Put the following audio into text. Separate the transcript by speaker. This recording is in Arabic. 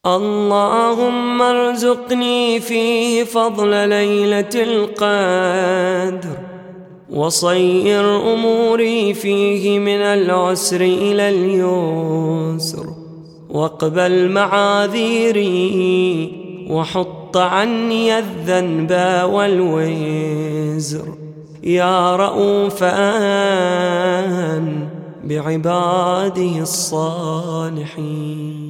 Speaker 1: اللهم ارزقني فيه فضل ليلة القدر، وصير أموري فيه من العسر إلى اليسر، واقبل معاذيري وحط عني الذنب والوزر، يا رؤوفا بعباده الصالحين.